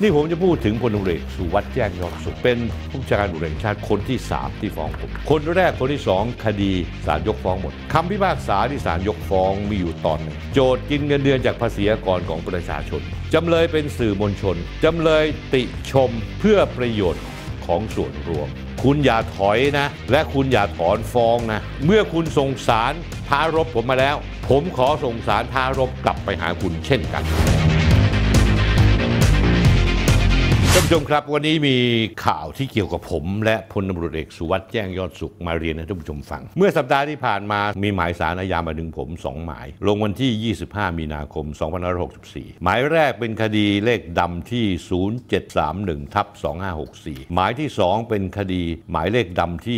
นี่ผมจะพูดถึงพลตำรวจเอกสุวัสดิ์แจ้งยอดสุขเป็นผู้บัญชาการตำรวจแห่งชาติคนที่3ที่ฟ้องผมคนแรกคนที่2คดีศาลยกฟ้องหมดคำพิพากษาที่ศาลยกฟ้องมีอยู่ตอนหนึ่งโจทก์กินเงินเดือนจากภาษีอากรของประชาชนจำเลยเป็นสื่อมวลชนจำเลยติชมเพื่อประโยชน์ของส่วนรวมคุณอย่าถอยนะและคุณอย่าถอนฟ้องนะเมื่อคุณส่งสารท้ารบผมมาแล้วผมขอส่งสารท้ารบกลับไปหาคุณเช่นกันท่านผู้ชมครับวันนี้มีข่าวที่เกี่ยวกับผมและพลตำรวจเอกสุวัสดิ์แจ้งยอดสุขมาเรียนให้ท่านผู้ชมฟังเมื่อสัปดาห์ที่ผ่านมามีหมายศาลอาญามาถึงผม2หมายลงวันที่25มีนาคม2564หมายแรกเป็นคดีเลขดำที่0731/2564หมายที่2เป็นคดีหมายเลขดำที่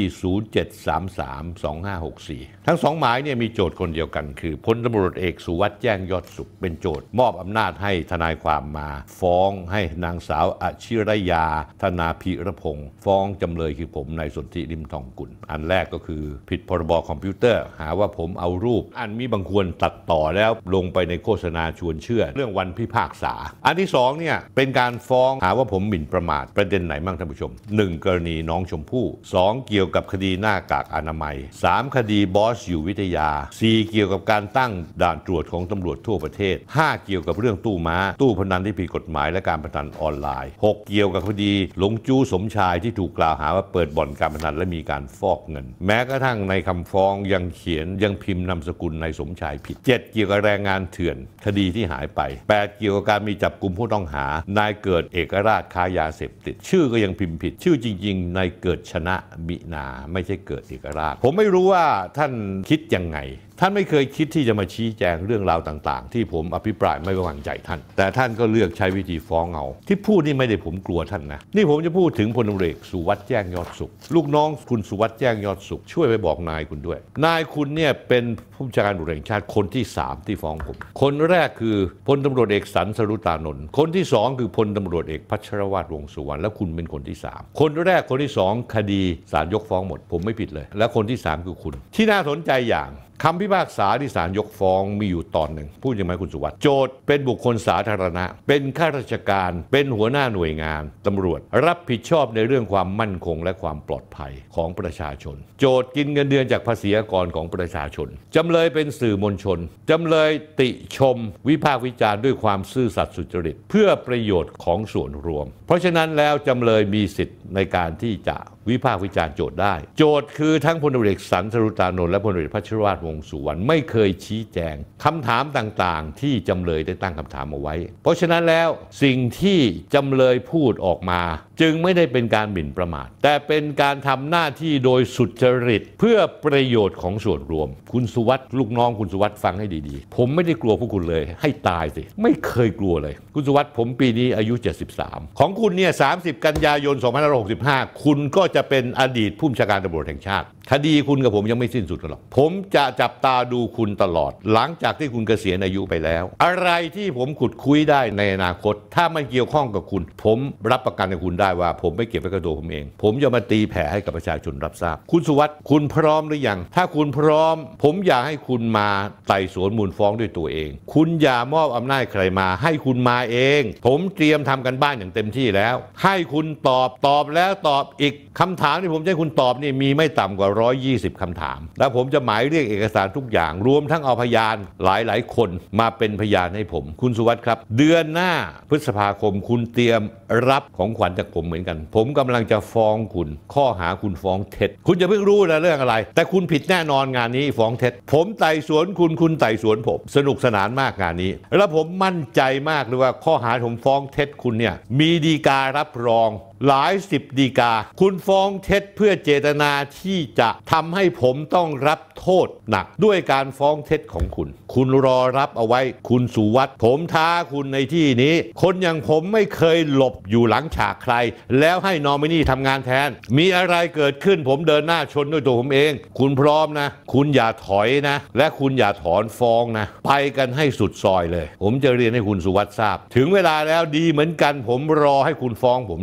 0733/2564ทั้ง2หมายเนี่ยมีโจทย์คนเดียวกันคือพลตำรวจเอกสุวัสดิ์แจ้งยอดสุขเป็นโจทย์มอบอำนาจให้ทนายความมาฟ้องให้นางสาวชิรยาธนาภิรพงศ์ฟ้องจำเลยคือผมนายสนธิริมทองกุลอันแรกก็คือผิดพรบคอมพิวเตอร์หาว่าผมเอารูปอันมิบังควรตัดต่อแล้วลงไปในโฆษณาชวนเชื่อเรื่องวันพิพากษาอันที่2เนี่ยเป็นการฟ้องหาว่าผมหมิ่นประมาทประเด็นไหนบ้างท่านผู้ชม1กรณีน้องชมพู่2เกี่ยวกับคดีหน้ากากอนามัย3คดีบอสอยู่วิทยา4เกี่ยวกับการตั้งด่านตรวจของตำรวจทั่วประเทศ5เกี่ยวกับเรื่องตู้ม้าตู้พนันที่ผิดกฎหมายและการพนันออนไลน์6เกี่ยวกับคดีหลงจู้สมชายที่ถูกกล่าวหาว่าเปิดบ่อนการพนันและมีการฟอกเงินแม้กระทั่งในคำฟ้องยังพิมพ์นามสกุลนายสมชายผิด7เกี่ยวกับแรงงานเถื่อนคดีที่หายไป8เกี่ยวกับการมีจับกุมผู้ต้องหานายเกิดเอกราชค้ายาเสพติดชื่อก็ยังพิมพ์ผิดชื่อจริงๆนายเกิดชนะมินาไม่ใช่เกิดเอกราชผมไม่รู้ว่าท่านคิดยังไงท่านไม่เคยคิดที่จะมาชี้แจงเรื่องราวต่างๆที่ผมอภิปรายไม่ไว้วางใจท่านแต่ท่านก็เลือกใช้วิธีฟ้องเอาที่พูดนี่ไม่ได้ผมกลัวท่านนะนี่ผมจะพูดถึงพลตำรวจเอกสุวัสดิ์แจ้งยอดสุขลูกน้องคุณสุวัสดิ์แจ้งยอดสุขช่วยไปบอกนายคุณด้วยนายคุณเนี่ยเป็นผู้บัญชาการตำรวจแห่งชาติคนที่3ที่ฟ้องผมคนแรกคือพลตำรวจเอกสันสรุตานนท์คนที่2คือพลตำรวจเอกพัชรวาทวงศ์สุวรรณและคุณเป็นคนที่3คนแรกคนที่2คดีศาลยกฟ้องหมดผมไม่ผิดเลยและคนที่3คือคุณที่น่าสนใจอย่างคำพิพากษาที่ศาลยกฟ้องมีอยู่ตอนหนึ่งพูดยังไงคุณสุวัสดิ์โจทย์เป็นบุคคลสาธารณะเป็นข้าราชการเป็นหัวหน้าหน่วยงานตำรวจรับผิดชอบในเรื่องความมั่นคงและความปลอดภัยของประชาชนโจทย์กินเงินเดือนจากภาษีอากรของประชาชนจำเลยเป็นสื่อมวลชนจำเลยติชมวิพากษ์วิจารณ์ด้วยความซื่อสัตย์สุจริตเพื่อประโยชน์ของส่วนรวมเพราะฉะนั้นแล้วจำเลยมีสิทธิ์ในการที่จะวิพากษ์วิจารณ์โจทย์ได้โจทย์คือทั้งพลตำรวจเอกสันสรุตานนท์และพลตำรวจเอกพัชรวาทวงศ์สุวรรณไม่เคยชี้แจงคำถามต่างๆที่จำเลยได้ตั้งคำถามเอาไว้เพราะฉะนั้นแล้วสิ่งที่จำเลยพูดออกมาจึงไม่ได้เป็นการหมิ่นประมาทแต่เป็นการทำหน้าที่โดยสุจริตเพื่อประโยชน์ของส่วนรวมคุณสุวัสดิ์ลูกน้องคุณสุวัสดิ์ฟังให้ดีๆผมไม่ได้กลัวพวกคุณเลยให้ตายสิไม่เคยกลัวเลยคุณสุวัสดิ์ผมปีนี้อายุ73ของคุณเนี่ย30กันยายน2565คุณก็จะเป็นอดีตผู้บัญชาการตำรวจแห่งชาติคดีคุณกับผมยังไม่สิ้นสุดหรอกผมจะจับตาดูคุณตลอดหลังจากที่คุณเกษียณอายุไปแล้วอะไรที่ผมขุดคุยได้ในอนาคตถ้าไม่เกี่ยวข้องกับคุณผมรับประกันกับคุณได้ว่าผมไม่เก็บไว้กับตัวผมเองผมจะมาตีแผ่ให้กับประชาชนรับทราบคุณสุวัสดิ์คุณพร้อมหรือยังถ้าคุณพร้อมผมอยากให้คุณมาไต่สวนมูลฟ้องด้วยตัวเองคุณอย่ามอบอำนาจใครมาให้คุณมาเองผมเตรียมทำกันบ้านอย่างเต็มที่แล้วให้คุณตอบแล้วตอบอีกคำถามที่ผมจะให้คุณตอบนี่มีไม่ต่ำกว่า120คำถามแล้วผมจะหมายเรียกเอกสารทุกอย่างรวมทั้งเอาพยานหลายคนมาเป็นพยานให้ผมคุณสุวัสดิ์ครับเดือนหน้าพฤษภาคมคุณเตรียมรับของขวัญจากผมเหมือนกันผมกำลังจะฟ้องคุณข้อหาคุณฟ้องเท็จคุณจะเพิ่งรู้นะเรื่องอะไรแต่คุณผิดแน่นอนงานนี้ฟ้องเท็จผมไต่สวนคุณไต่สวนผมสนุกสนานมากงานนี้แล้วผมมั่นใจมากเลยว่าข้อหาผมฟ้องเท็จคุณเนี่ยมีฎีการับรองหลาย10ฎีกาคุณฟ้องเท็จเพื่อเจตนาที่จะทำให้ผมต้องรับโทษหนักด้วยการฟ้องเท็จของคุณรอรับเอาไว้คุณสุวัสดิ์ผมท้าคุณในที่นี้คนอย่างผมไม่เคยหลบอยู่หลังฉากใครแล้วให้นอมินีทำงานแทนมีอะไรเกิดขึ้นผมเดินหน้าชนด้วยตัวผมเองคุณพร้อมนะคุณอย่าถอยนะและคุณอย่าถอนฟ้องนะไปกันให้สุดซอยเลยผมจะเรียนให้คุณสุวัสดิ์ทราบถึงเวลาแล้วดีเหมือนกันผมรอให้คุณฟ้องผมเนี่ยจะ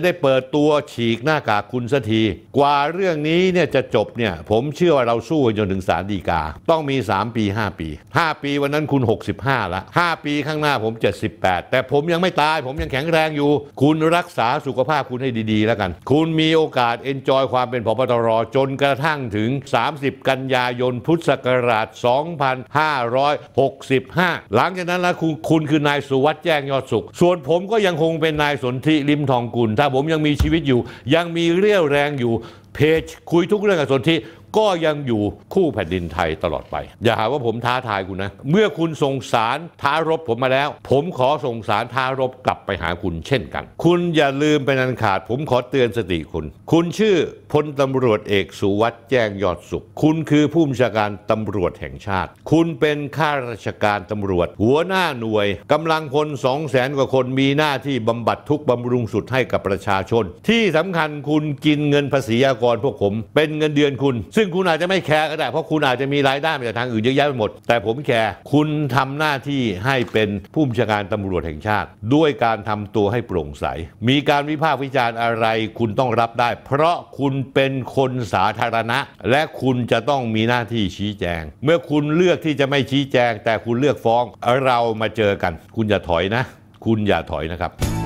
ได้เปิดตัวฉีกหน้ากากคุณสักทีกว่าเรื่องนี้เนี่ยจะจบเนี่ยผมเชื่อว่าเราสู้จนถึงศาลฎีกาต้องมี3 ปี5 ปี5 ปีวันนั้นคุณ65ละ5 ปีข้างหน้าผม78แต่ผมยังไม่ตายผมยังแข็งแรงอยู่คุณรักษาสุขภาพคุณให้ดีๆแล้วกันคุณมีโอกาสเอนจอยความเป็นผบ.ตร.จนกระทั่งถึง30 กันยายนพุทธศักราช2565หลังจากนั้นแล้วคุณคือนายสุวัสด์แจ้งยอดสุขส่วนผมก็ยังคงเป็นนายสนธิลิ้มทองกุลถ้าผมยังมีชีวิตอยู่ยังมีเรี่ยวแรงอยู่เพจคุยทุกเรื่องกับสนธิก็ยังอยู่คู่แผ่นดินไทยตลอดไปอย่าหาว่าผมท้าทายคุณนะเมื่อคุณส่งสารท้ารบผมมาแล้วผมขอส่งสารท้ารบกลับไปหาคุณเช่นกันคุณอย่าลืมเป็นอันขาดผมขอเตือนสติคุณชื่อพลตำรวจเอกสุวัสด์แจ้งยอดสุขคุณคือผู้บัญชาการตำรวจแห่งชาติคุณเป็นข้าราชการตำรวจหัวหน้าหน่วยกำลังพล200,000 กว่าคนมีหน้าที่บำบัดทุกข์บำรุงสุดให้กับประชาชนที่สำคัญคุณกินเงินภาษีอากรพวกผมเป็นเงินเดือนคุณซึ่งคุณอาจจะไม่แคร์ก็ได้เพราะคุณอาจจะมีรายได้มาจากทางอื่นเยอะแยะไปหมดแต่ผมแคร์คุณทำหน้าที่ให้เป็นผู้บัญชาการตำรวจแห่งชาติด้วยการทำตัวให้โปร่งใสมีการวิพากษ์วิจารณ์อะไรคุณต้องรับได้เพราะคุณเป็นคนสาธารณะและคุณจะต้องมีหน้าที่ชี้แจงเมื่อคุณเลือกที่จะไม่ชี้แจงแต่คุณเลือกฟ้องเรามาเจอกันคุณอย่าถอยนะคุณอย่าถอยนะครับ